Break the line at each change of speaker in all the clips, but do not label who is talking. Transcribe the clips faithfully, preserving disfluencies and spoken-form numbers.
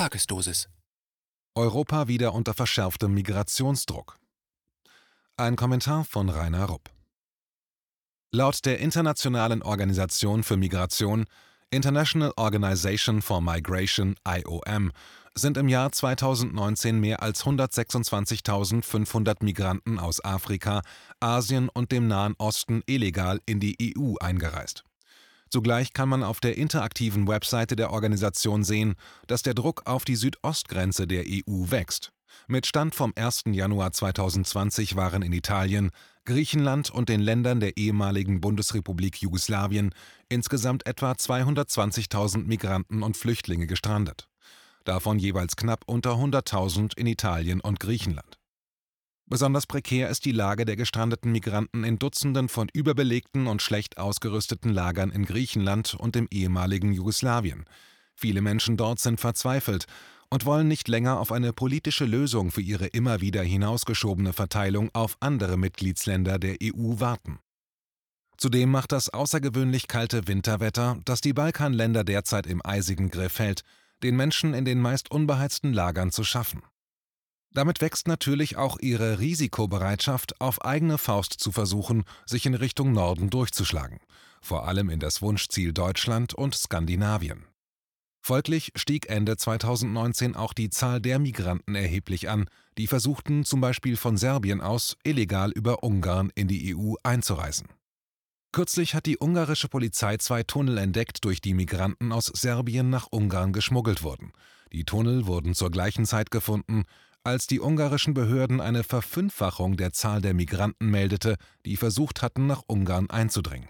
Tagesdosis.
Europa wieder unter verschärftem Migrationsdruck. Ein Kommentar von Rainer Rupp. Laut der Internationalen Organisation für Migration, International Organization for Migration (I O M), sind im Jahr zweitausendneunzehn mehr als hundertsechsundzwanzigtausendfünfhundert Migranten aus Afrika, Asien und dem Nahen Osten illegal in die E U eingereist. Zugleich kann man auf der interaktiven Webseite der Organisation sehen, dass der Druck auf die Südostgrenze der E U wächst. Mit Stand vom ersten Januar zweitausendzwanzig waren in Italien, Griechenland und den Ländern der ehemaligen Bundesrepublik Jugoslawien insgesamt etwa zweihundertzwanzigtausend Migranten und Flüchtlinge gestrandet. Davon jeweils knapp unter hunderttausend in Italien und Griechenland. Besonders prekär ist die Lage der gestrandeten Migranten in Dutzenden von überbelegten und schlecht ausgerüsteten Lagern in Griechenland und dem ehemaligen Jugoslawien. Viele Menschen dort sind verzweifelt und wollen nicht länger auf eine politische Lösung für ihre immer wieder hinausgeschobene Verteilung auf andere Mitgliedsländer der E U warten. Zudem macht das außergewöhnlich kalte Winterwetter, das die Balkanländer derzeit im eisigen Griff hält, den Menschen in den meist unbeheizten Lagern zu schaffen. Damit wächst natürlich auch ihre Risikobereitschaft, auf eigene Faust zu versuchen, sich in Richtung Norden durchzuschlagen, vor allem in das Wunschziel Deutschland und Skandinavien. Folglich stieg Ende zweitausendneunzehn auch die Zahl der Migranten erheblich an, die versuchten, zum Beispiel von Serbien aus, illegal über Ungarn in die E U einzureisen. Kürzlich hat die ungarische Polizei zwei Tunnel entdeckt, durch die Migranten aus Serbien nach Ungarn geschmuggelt wurden. Die Tunnel wurden zur gleichen Zeit gefunden, als die ungarischen Behörden eine Verfünffachung der Zahl der Migranten meldete, die versucht hatten, nach Ungarn einzudringen.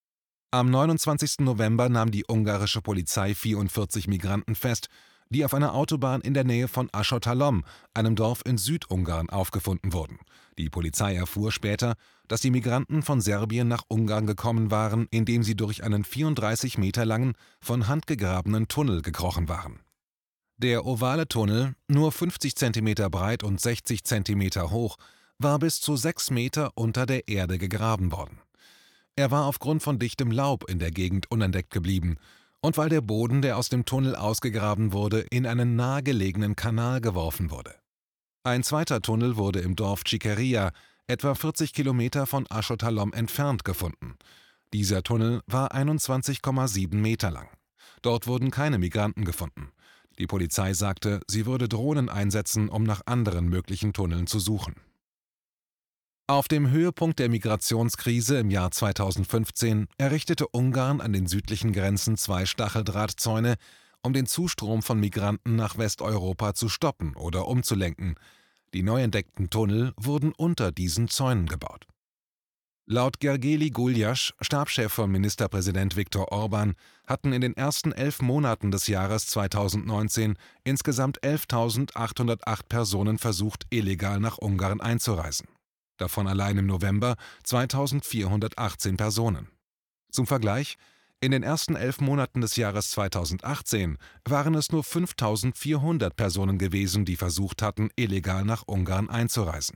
Am neunundzwanzigsten November nahm die ungarische Polizei vierundvierzig Migranten fest, die auf einer Autobahn in der Nähe von Aschottalom, einem Dorf in Südungarn, aufgefunden wurden. Die Polizei erfuhr später, dass die Migranten von Serbien nach Ungarn gekommen waren, indem sie durch einen vierunddreißig Meter langen, von Hand gegrabenen Tunnel gekrochen waren. Der ovale Tunnel, nur fünfzig Zentimeter breit und sechzig Zentimeter hoch, war bis zu sechs Meter unter der Erde gegraben worden. Er war aufgrund von dichtem Laub in der Gegend unentdeckt geblieben und weil der Boden, der aus dem Tunnel ausgegraben wurde, in einen nahegelegenen Kanal geworfen wurde. Ein zweiter Tunnel wurde im Dorf Cicheria, etwa vierzig Kilometer von Aschottalom entfernt, gefunden. Dieser Tunnel war einundzwanzig Komma sieben Meter lang. Dort wurden keine Migranten gefunden. Die Polizei sagte, sie würde Drohnen einsetzen, um nach anderen möglichen Tunneln zu suchen. Auf dem Höhepunkt der Migrationskrise im Jahr zweitausendfünfzehn errichtete Ungarn an den südlichen Grenzen zwei Stacheldrahtzäune, um den Zustrom von Migranten nach Westeuropa zu stoppen oder umzulenken. Die neu entdeckten Tunnel wurden unter diesen Zäunen gebaut. Laut Gergely Gulyas, Stabschef von Ministerpräsident Viktor Orban, hatten in den ersten elf Monaten des Jahres zweitausendneunzehn insgesamt elftausendachthundertacht Personen versucht, illegal nach Ungarn einzureisen. Davon allein im November zweitausendvierhundertachtzehn Personen. Zum Vergleich: In den ersten elf Monaten des Jahres zweitausendachtzehn waren es nur fünftausendvierhundert Personen gewesen, die versucht hatten, illegal nach Ungarn einzureisen.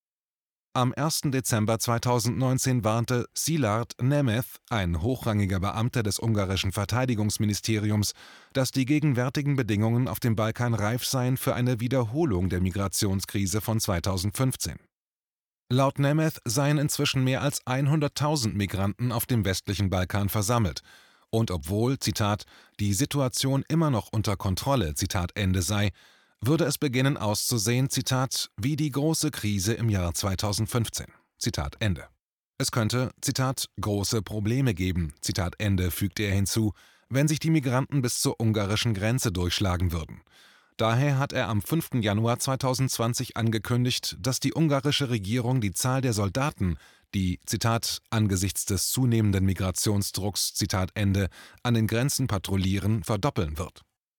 Am ersten Dezember zweitausendneunzehn warnte Szilárd Nemeth, ein hochrangiger Beamter des ungarischen Verteidigungsministeriums, dass die gegenwärtigen Bedingungen auf dem Balkan reif seien für eine Wiederholung der Migrationskrise von zweitausendfünfzehn. Laut Nemeth seien inzwischen mehr als hunderttausend Migranten auf dem westlichen Balkan versammelt. Und obwohl, Zitat, die Situation immer noch unter Kontrolle, Zitat Ende sei, würde es beginnen auszusehen, Zitat, wie die große Krise im Jahr zweitausendfünfzehn. Zitat Ende. Es könnte, Zitat, große Probleme geben, Zitat Ende, fügte er hinzu, wenn sich die Migranten bis zur ungarischen Grenze durchschlagen würden. Daher hat er am fünften Januar zweitausendzwanzig angekündigt, dass die ungarische Regierung die Zahl der Soldaten, die, Zitat, angesichts des zunehmenden Migrationsdrucks, Zitat Ende, an den Grenzen patrouillieren, verdoppeln wird.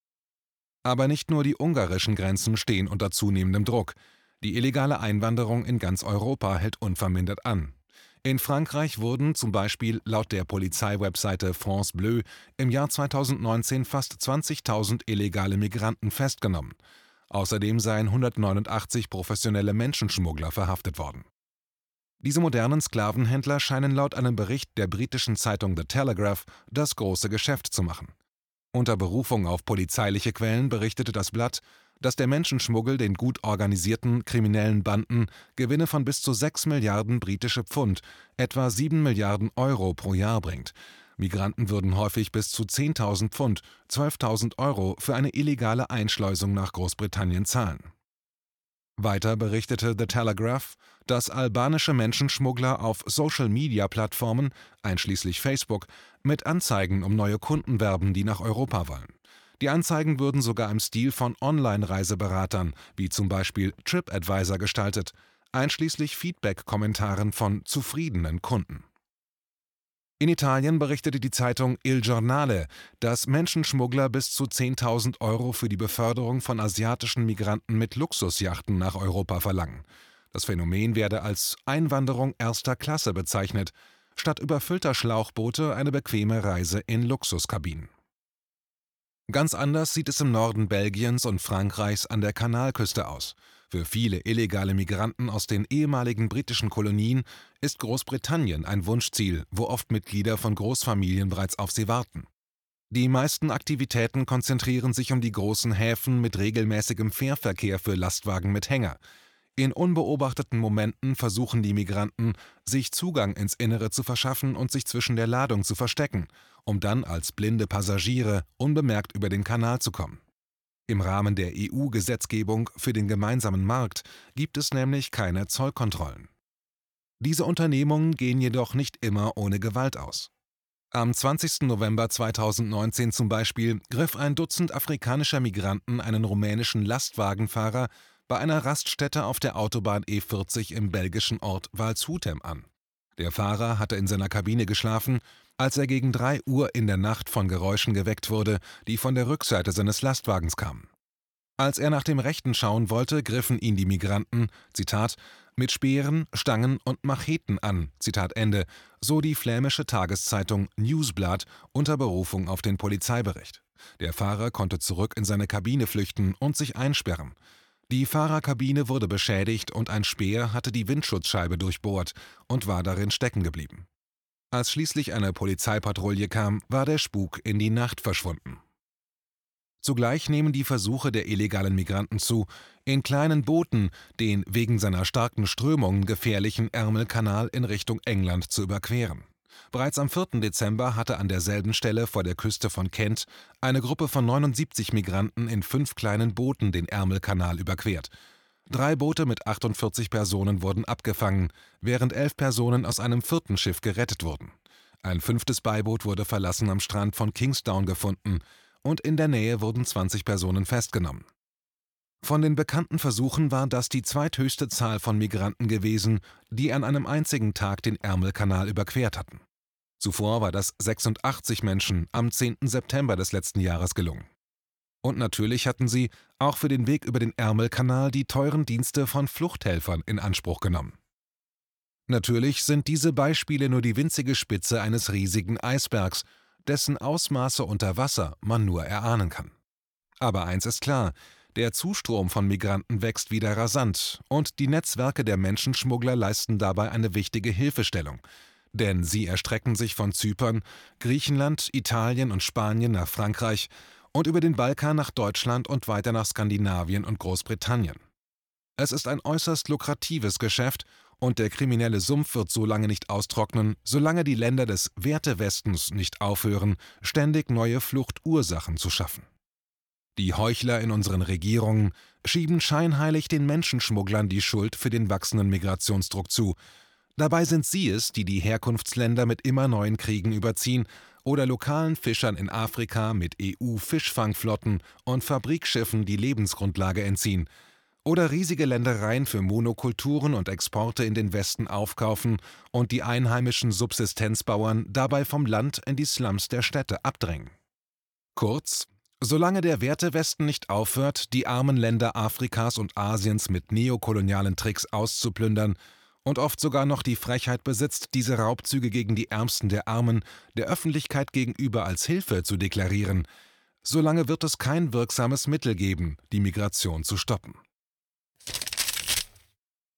Aber nicht nur die ungarischen Grenzen stehen unter zunehmendem Druck. Die illegale Einwanderung in ganz Europa hält unvermindert an. In Frankreich wurden zum Beispiel laut der Polizeiwebseite France Bleu im Jahr zweitausendneunzehn fast zwanzigtausend illegale Migranten festgenommen. Außerdem seien hundertneunundachtzig professionelle Menschenschmuggler verhaftet worden. Diese modernen Sklavenhändler scheinen laut einem Bericht der britischen Zeitung The Telegraph das große Geschäft zu machen. Unter Berufung auf polizeiliche Quellen berichtete das Blatt, dass der Menschenschmuggel den gut organisierten kriminellen Banden Gewinne von bis zu sechs Milliarden britische Pfund, etwa sieben Milliarden Euro pro Jahr bringt. Migranten würden häufig bis zu zehntausend Pfund, zwölftausend Euro für eine illegale Einschleusung nach Großbritannien zahlen. Weiter berichtete The Telegraph, dass albanische Menschenschmuggler auf Social-Media-Plattformen, einschließlich Facebook, mit Anzeigen um neue Kunden werben, die nach Europa wollen. Die Anzeigen würden sogar im Stil von Online-Reiseberatern, wie zum Beispiel TripAdvisor, gestaltet, einschließlich Feedback-Kommentaren von zufriedenen Kunden. In Italien berichtete die Zeitung Il Giornale, dass Menschenschmuggler bis zu zehntausend Euro für die Beförderung von asiatischen Migranten mit Luxusjachten nach Europa verlangen. Das Phänomen werde als Einwanderung erster Klasse bezeichnet, statt überfüllter Schlauchboote eine bequeme Reise in Luxuskabinen. Ganz anders sieht es im Norden Belgiens und Frankreichs an der Kanalküste aus. Für viele illegale Migranten aus den ehemaligen britischen Kolonien ist Großbritannien ein Wunschziel, wo oft Mitglieder von Großfamilien bereits auf sie warten. Die meisten Aktivitäten konzentrieren sich um die großen Häfen mit regelmäßigem Fährverkehr für Lastwagen mit Hänger. In unbeobachteten Momenten versuchen die Migranten, sich Zugang ins Innere zu verschaffen und sich zwischen der Ladung zu verstecken, um dann als blinde Passagiere unbemerkt über den Kanal zu kommen. Im Rahmen der E U-Gesetzgebung für den gemeinsamen Markt gibt es nämlich keine Zollkontrollen. Diese Unternehmungen gehen jedoch nicht immer ohne Gewalt aus. Am zwanzigsten November zweitausendneunzehn zum Beispiel griff ein Dutzend afrikanischer Migranten einen rumänischen Lastwagenfahrer bei einer Raststätte auf der Autobahn E vierzig im belgischen Ort Waalshoetem an. Der Fahrer hatte in seiner Kabine geschlafen, als er gegen drei Uhr in der Nacht von Geräuschen geweckt wurde, die von der Rückseite seines Lastwagens kamen. Als er nach dem Rechten schauen wollte, griffen ihn die Migranten, Zitat, mit Speeren, Stangen und Macheten an, Zitat Ende, so die flämische Tageszeitung Nieuwsblad unter Berufung auf den Polizeibericht. Der Fahrer konnte zurück in seine Kabine flüchten und sich einsperren. Die Fahrerkabine wurde beschädigt und ein Speer hatte die Windschutzscheibe durchbohrt und war darin stecken geblieben. Als schließlich eine Polizeipatrouille kam, war der Spuk in die Nacht verschwunden. Zugleich nehmen die Versuche der illegalen Migranten zu, in kleinen Booten den wegen seiner starken Strömungen gefährlichen Ärmelkanal in Richtung England zu überqueren. Bereits am vierten Dezember hatte an derselben Stelle vor der Küste von Kent eine Gruppe von neunundsiebzig Migranten in fünf kleinen Booten den Ärmelkanal überquert. Drei Boote mit achtundvierzig Personen wurden abgefangen, während elf Personen aus einem vierten Schiff gerettet wurden. Ein fünftes Beiboot wurde verlassen am Strand von Kingsdown gefunden und in der Nähe wurden zwanzig Personen festgenommen. Von den bekannten Versuchen war das die zweithöchste Zahl von Migranten gewesen, die an einem einzigen Tag den Ärmelkanal überquert hatten. Zuvor war das sechsundachtzig Menschen am zehnten September des letzten Jahres gelungen. Und natürlich hatten sie auch für den Weg über den Ärmelkanal die teuren Dienste von Fluchthelfern in Anspruch genommen. Natürlich sind diese Beispiele nur die winzige Spitze eines riesigen Eisbergs, dessen Ausmaße unter Wasser man nur erahnen kann. Aber eins ist klar, der Zustrom von Migranten wächst wieder rasant und die Netzwerke der Menschenschmuggler leisten dabei eine wichtige Hilfestellung. Denn sie erstrecken sich von Zypern, Griechenland, Italien und Spanien nach Frankreich und über den Balkan nach Deutschland und weiter nach Skandinavien und Großbritannien. Es ist ein äußerst lukratives Geschäft und der kriminelle Sumpf wird so lange nicht austrocknen, solange die Länder des Wertewestens nicht aufhören, ständig neue Fluchtursachen zu schaffen. Die Heuchler in unseren Regierungen schieben scheinheilig den Menschenschmugglern die Schuld für den wachsenden Migrationsdruck zu. Dabei sind sie es, die die Herkunftsländer mit immer neuen Kriegen überziehen oder lokalen Fischern in Afrika mit E U-Fischfangflotten und Fabrikschiffen die Lebensgrundlage entziehen oder riesige Ländereien für Monokulturen und Exporte in den Westen aufkaufen und die einheimischen Subsistenzbauern dabei vom Land in die Slums der Städte abdrängen. Kurz, solange der Wertewesten nicht aufhört, die armen Länder Afrikas und Asiens mit neokolonialen Tricks auszuplündern und oft sogar noch die Frechheit besitzt, diese Raubzüge gegen die Ärmsten der Armen der Öffentlichkeit gegenüber als Hilfe zu deklarieren, solange wird es kein wirksames Mittel geben, die Migration zu stoppen.